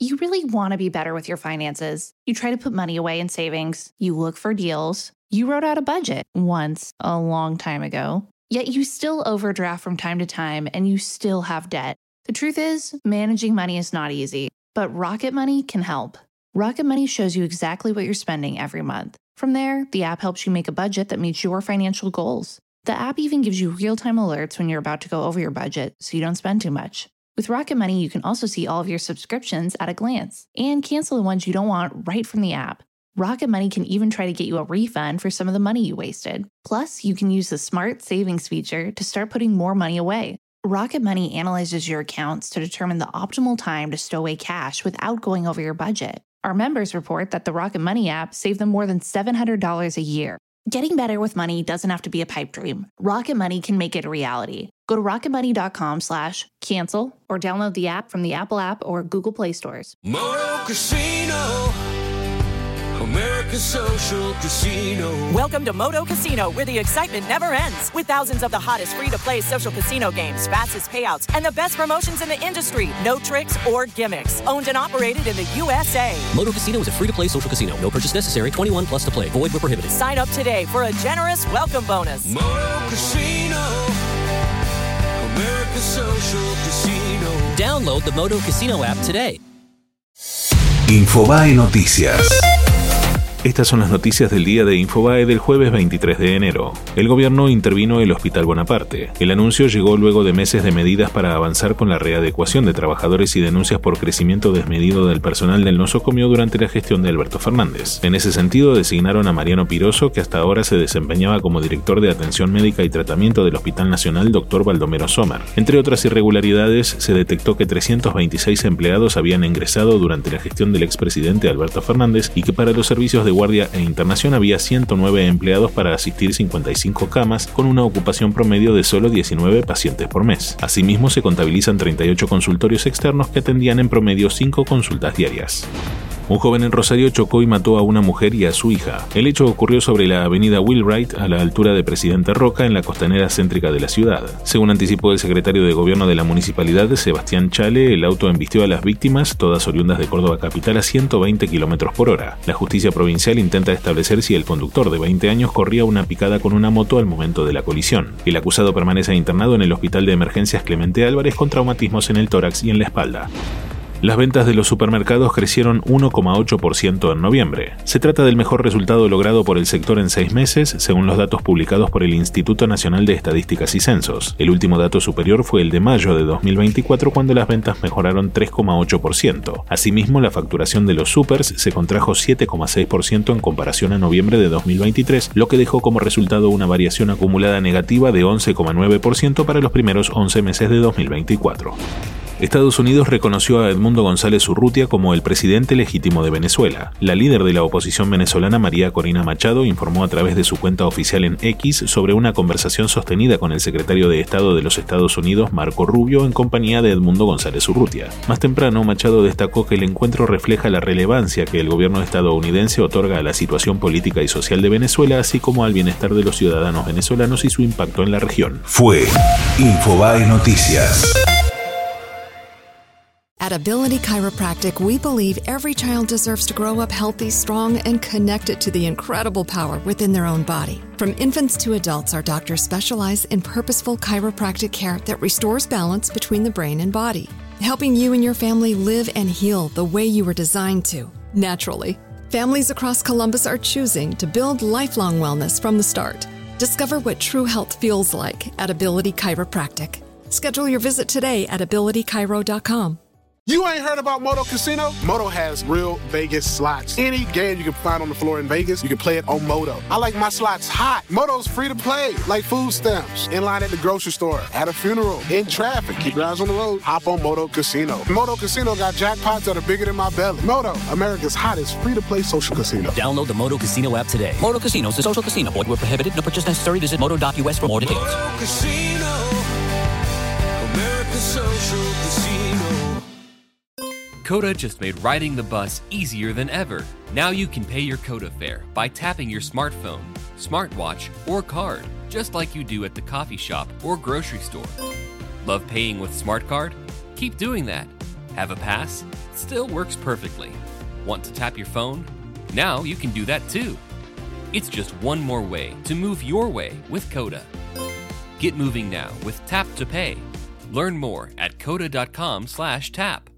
You really want to be better with your finances. You try to put money away in savings. You look for deals. You wrote out a budget once, a long time ago. Yet you still overdraft from time to time and you still have debt. The truth is, managing money is not easy, but Rocket Money can help. Rocket Money shows you exactly what you're spending every month. From there, the app helps you make a budget that meets your financial goals. The app even gives you real-time alerts when you're about to go over your budget so you don't spend too much. With Rocket Money, you can also see all of your subscriptions at a glance and cancel the ones you don't want right from the app. Rocket Money can even try to get you a refund for some of the money you wasted. Plus, you can use the Smart Savings feature to start putting more money away. Rocket Money analyzes your accounts to determine the optimal time to stow away cash without going over your budget. Our members report that the Rocket Money app saved them more than $700 a year. Getting better with money doesn't have to be a pipe dream. Rocket Money can make it a reality. Go to rocketmoney.com/cancel or download the app from the Apple App or Google Play stores. Moto Casino, America's social casino. Welcome to Moto Casino, where the excitement never ends. With thousands of the hottest free-to-play social casino games, fastest payouts, and the best promotions in the industry. No tricks or gimmicks. Owned and operated in the USA. Moto Casino is a free-to-play social casino. No purchase necessary. 21 plus to play. Void where prohibited. Sign up today for a generous welcome bonus. Moto Casino, America's social casino. Download the Moto Casino app today. Infobae Noticias. Estas son las noticias del día de Infobae del jueves 23 de enero. El gobierno intervino el Hospital Bonaparte. El anuncio llegó luego de meses de medidas para avanzar con la readecuación de trabajadores y denuncias por crecimiento desmedido del personal del nosocomio durante la gestión de Alberto Fernández. En ese sentido, designaron a Mariano Piroso, que hasta ahora se desempeñaba como director de Atención Médica y Tratamiento del Hospital Nacional Dr. Baldomero Sommer. Entre otras irregularidades, se detectó que 326 empleados habían ingresado durante la gestión del expresidente Alberto Fernández y que para los servicios de guardia e internación había 109 empleados para asistir 55 camas, con una ocupación promedio de solo 19 pacientes por mes. Asimismo, se contabilizan 38 consultorios externos que atendían en promedio 5 consultas diarias. Un joven en Rosario chocó y mató a una mujer y a su hija. El hecho ocurrió sobre la avenida Wheelwright, a la altura de Presidente Roca, en la costanera céntrica de la ciudad. Según anticipó el secretario de Gobierno de la municipalidad, Sebastián Chale, el auto embistió a las víctimas, todas oriundas de Córdoba capital, a 120 km por hora. La justicia provincial intenta establecer si el conductor de 20 años corría una picada con una moto al momento de la colisión. El acusado permanece internado en el Hospital de Emergencias Clemente Álvarez con traumatismos en el tórax y en la espalda. Las ventas de los supermercados crecieron 1,8% en noviembre. Se trata del mejor resultado logrado por el sector en 6 meses, según los datos publicados por el Instituto Nacional de Estadísticas y Censos. El último dato superior fue el de mayo de 2024, cuando las ventas mejoraron 3,8%. Asimismo, la facturación de los supers se contrajo 7,6% en comparación a noviembre de 2023, lo que dejó como resultado una variación acumulada negativa de 11,9% para los primeros 11 meses de 2024. Estados Unidos reconoció a Edmundo González Urrutia como el presidente legítimo de Venezuela. La líder de la oposición venezolana, María Corina Machado, informó a través de su cuenta oficial en X sobre una conversación sostenida con el secretario de Estado de los Estados Unidos, Marco Rubio, en compañía de Edmundo González Urrutia. Más temprano, Machado destacó que el encuentro refleja la relevancia que el gobierno estadounidense otorga a la situación política y social de Venezuela, así como al bienestar de los ciudadanos venezolanos y su impacto en la región. Fue Infobae Noticias. At Ability Chiropractic, we believe every child deserves to grow up healthy, strong, and connected to the incredible power within their own body. From infants to adults, our doctors specialize in purposeful chiropractic care that restores balance between the brain and body, helping you and your family live and heal the way you were designed to, naturally. Families across Columbus are choosing to build lifelong wellness from the start. Discover what true health feels like at Ability Chiropractic. Schedule your visit today at abilitychiro.com. You ain't heard about Moto Casino? Moto has real Vegas slots. Any game you can find on the floor in Vegas, you can play it on Moto. I like my slots hot. Moto's free to play, like food stamps. In line at the grocery store, at a funeral, in traffic. Keep your eyes on the road. Hop on Moto Casino. Moto Casino got jackpots that are bigger than my belly. Moto, America's hottest free-to-play social casino. Download the Moto Casino app today. Moto Casino is a social casino. Void where prohibited. No purchase necessary. Visit moto.us for more details. Moto Casino, America's social casino. Coda just made riding the bus easier than ever. Now you can pay your Coda fare by tapping your smartphone, smartwatch, or card, just like you do at the coffee shop or grocery store. Love paying with SmartCard? Keep doing that. Have a pass? Still works perfectly. Want to tap your phone? Now you can do that too. It's just one more way to move your way with Coda. Get moving now with Tap to Pay. Learn more at coda.com/tap.